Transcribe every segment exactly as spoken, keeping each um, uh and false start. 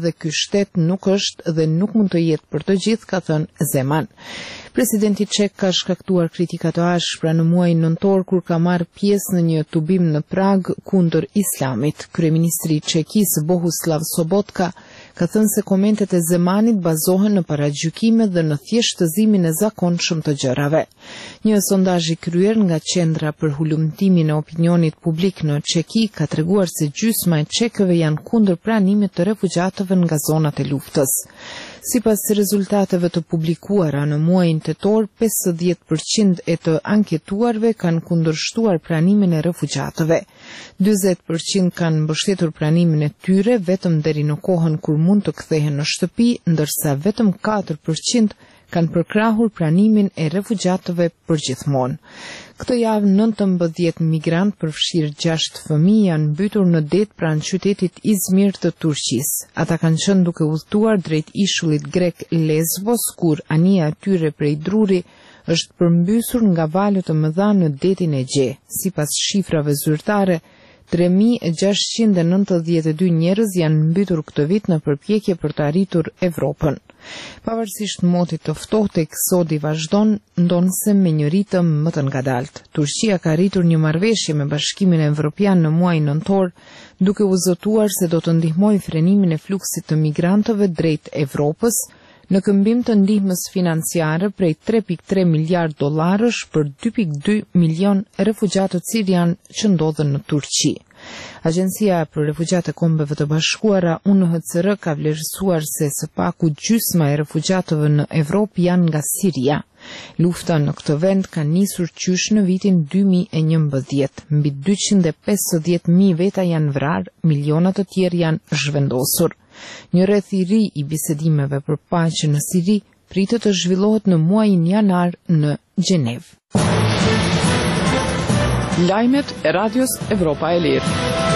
dhe ky shtet nuk është dhe nuk mund të jetë për të gjithë, ka thënë Zeman. Presidenti ček ka shkaktuar kritika të ashpra në muajin nëntor kur ka marrë pjesë në një tubim në Prag kundër islamit. Kryeministri i Çekisë Bohuslav Sobotka ka thënë se komentet e Zemanit bazohen në paragjykime dhe në thjeshtëzimin e zakonshëm të gjërave. Një sondazh i kryer nga Qendra për Hulumtimin e Opinionit Publik në Çeki ka treguar se gjysma e çekëve janë kundër pranimit të refugjatëve nga zonat e luftës. Sipas rezultateve të publikuara në muajin tetor, pesëdhjetë përqind e të anketuarve kanë kundërshtuar pranimin e refugjatëve. dyzet përqind kanë mbështetur pranimin e tyre vetëm deri në kohën kur mund të kthehen në shtëpi, ndërsa vetëm katër përqind kanë përkrahur pranimin e refugjatëve përgjithmonë. Këtë javë nëntëmbëdhjetë migrant përfshirë gjashtë fëmijë janë mbytur në det pranë qytetit Izmir të Turqisë. Ata kanë qenë duke udhëtuar drejt ishullit grek Lesbos, kur anija e tyre prej druri është përmbysur nga valët e mëdha në detin Egje. Sipas shifrave zyrtare, tre mijë gjashtëqind e nëntëdhjetë e dy njerëz janë mbytur këtë vit në përpjekje për të arritur Evropën. Pavarësisht motit të ftohtë, eksodi vazhdon, ndonse me një ritëm më të ngadalt. Turqia ka arritur një marrëveshje me Bashkimin Evropian në muajin nëntor, duke u zotuar se do të ndihmojë frenimin e fluksit të migrantëve drejt Evropës, në këmbim të ndihmës financiare prej tre pikë tre miliard dollarësh për dy pikë dy milion refugjatët sirian që ndodhen në Turqi. Agjencia për Refugjatë e Kombeve të Bashkuara U N H C R ka vlerësuar se së paku gjysma e refugjatëve në Evropë janë nga Siria. Lufta në këtë vend ka nisur qysh në vitin dy mijë e njëmbëdhjetë. Mbi dyqind e pesëdhjetë mijë veta janë vrarë, miliona të tjerë janë zhvendosur. Një rreth i ri i bisedimeve për paqe në Siri pritet të zhvillohet në muajin janar në Gjenevë. Lajmet e Radios Evropa e Lirë.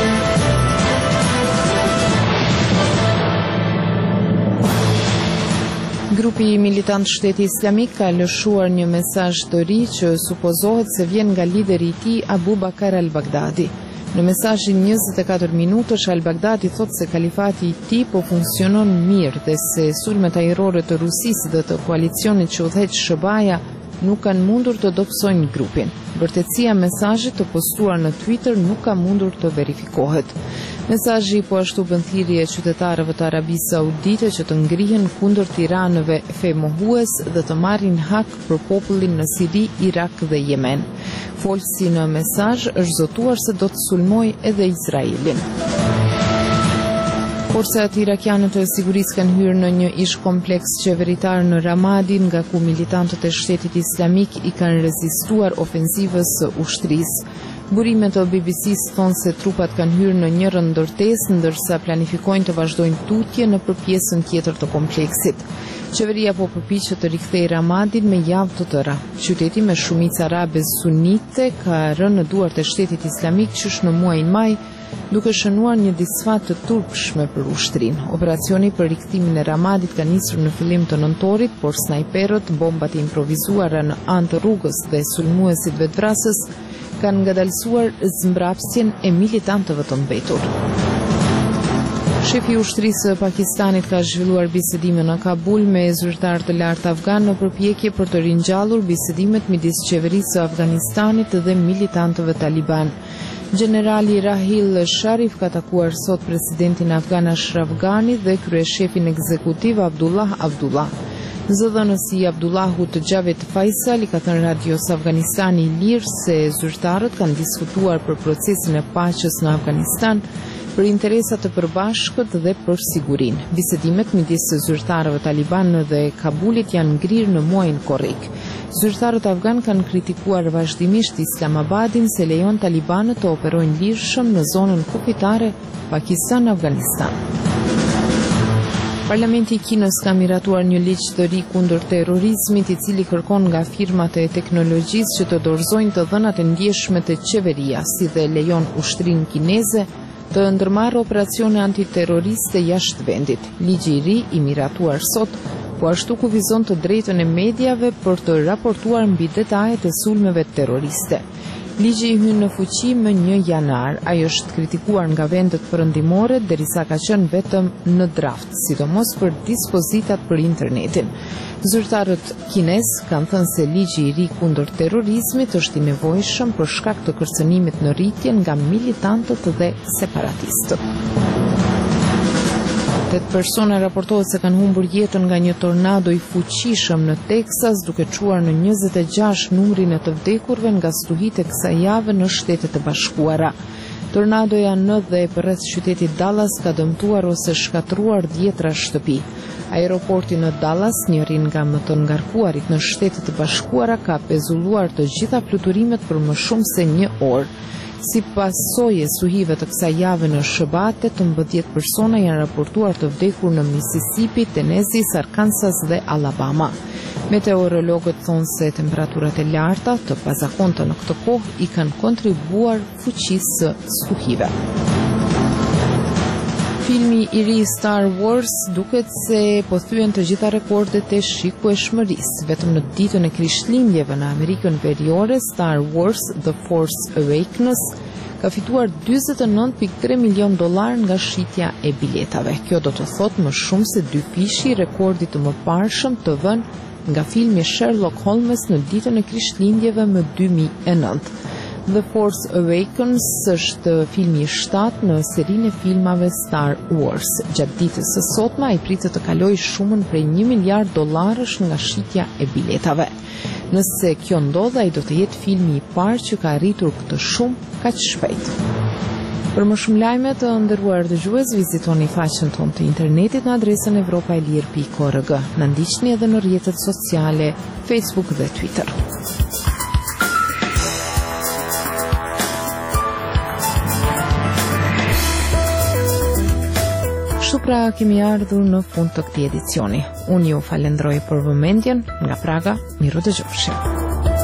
Grupi militant Shteti Islamik ka lëshuar një mesazh të ri që supozohet se vjen nga lideri i tij Abu Bakar al-Baghdadi. Në mesazhin njëzet e katër minutësh, al-Baghdadi thot se kalifati i tij po funksionon mirë dhe se sulmet ajrore të Rusisë dhe të koalicionit që udhëheq S B A-ja nuk kanë mundur të dobësojnë grupin. Vërtetësia e mesazhit të postuar në Twitter nuk ka mundur të verifikohet. Mesazhi po ashtu bën thirrje qytetarëve të Arabisë Saudite që të ngrihen kundër tiranëve femohues dhe të marrin hak për popullin në Siri, Irak dhe Yemen. Folsi në mesazh është zotuar se do të sulmojë edhe Izraelin. Forcat irakiane të sigurisë kanë hyrë në një ish kompleks qeveritar në Ramadi, nga ku militantët e Shtetit Islamik i kanë rezistuar ofensivës së ushtrisë. Burimet të B B C-s thonë se trupat kanë hyrë në një ndërtesë, ndërsa planifikojnë të vazhdojnë tutje në përpjesën tjetër të kompleksit. Qeveria po përpiqet të rikthejë Ramadin me javë të tëra. Qyteti me shumicë arabe sunite ka rënë në duart e Shtetit Islamik qysh në muajin maj, duke shënuar një disfat të turpshme për ushtrinë. Operacioni për rikthimin e Ramadit ka nisur në fillim të nëntorit, por snajperët, bombat e improvizuara në anë të rrugës dhe sulmuesit vetvrasës kanë ngadalësuar zmbrapsjen e militantëve të mbetur. Shefi i ushtrisë së Pakistanit ka zhvilluar bisedime në Kabul me zyrtar të lartë afgan në përpjekje për të ringjallur bisedimet midis qeverisë së Afganistanit dhe militantëve taliban. Generali Rahil Sharif ka takuar sot presidentin afgan Ashraf Ghani dhe kryeshefin ekzekutiv Abdullah Abdullah. Zëdhënësi Abdullahut Javed Faisal i ka thënë radios Afganistani i Lirë se zyrtarët kanë diskutuar për procesin e paqes në Afganistan, për interesat të përbashkët dhe për sigurinë. Bisedimet midis zyrtarëve taliban dhe Kabulit janë ngrirë në muajin korrik. Zyrtarët afgan kanë kritikuar vazhdimisht Islamabadin se lejon talibanët të operojnë lirshëm në zonën kufitare Pakistan-Afganistan. Parlamenti i Kinës ka miratuar një ligj të ri kundër terrorizmit, i cili kërkon nga firmat e teknologjisë që të dorëzojnë të dhënat e ndjeshme të qeveria, si dhe lejon ushtrinë kineze të ndërmarrë operacione antiterroriste jashtë vendit. Ligji i ri i miratuar sot po ashtu kufizon të drejtën e mediave për të raportuar mbi detajet e sulmeve terroriste. Ligji i hyn në fuqi më një janar. Ai është kritikuar nga vendet perëndimore derisa ka qenë vetëm në draft, sidomos për dispozitat për internetin. Zyrtarët kines kanë thënë se ligji i ri kundër terrorizmit është i nevojshëm për shkak të kërcënimit në rritje nga militantët dhe separatistët. Tetë persona raportohet se kanë humbur jetën nga një tornado i fuqishëm në Teksas, duke çuar në njëzet e gjashtë numrin e të vdekurve nga stuhitë e kësaj jave në Shtetet e Bashkuara. Tornadoja në dhe përreth qytetit Dallas ka dëmtuar ose shkatruar dhjetra shtëpi. Aeroporti në Dallas, njëri nga më të ngarkuarit në Shtetet e Bashkuara, ka pezulluar të gjitha fluturimet për më shumë se një orë. Si pasojë stuhive të kësaj jave në S B A, tetëmbëdhjetë persona janë raportuar të vdekur në Mississippi, Tennessee, Arkansas dhe Alabama. Meteorologët thonë se temperaturat e larta të pazakonta në këtë kohë i kanë kontribuar fuqisë së stuhive. Filmi i ri Star Wars duket se po thyen të gjitha rekordet e shikueshmërisë. Vetëm në ditën e Krishtlindjeve në Amerikën Veriore, Star Wars The Force Awakens ka fituar dyzet e nëntë pikë tre milion dollar nga shitja e biletave. Kjo do të thotë më shumë se dy fishi rekordit të mëparshëm të vënë nga filmi Sherlock Holmes në ditën e Krishtlindjeve më dy mijë e nëntë. The Force Awakens është filmi i shtatë në serinë e filmave Star Wars. Gjatë ditës së sotme ai pritet të kalojë shumën prej një miliard dollarësh nga shitja e biletave. Nëse kjo ndodh, ai do të jetë filmi i parë që ka arritur këtë shumë kaq shpejt. Për më shumë lajme të nderuar dëgjues, vizitoni faqen tonë të internetit në adresën evropaelir pikë org. Na ndiqni edhe në rrjetet sociale Facebook dhe Twitter. Kështu pra kemi ardhur në fund të këtij edicioni. Unë ju falenderoj për vëmendjen, nga Praga, miru dëgjofshim.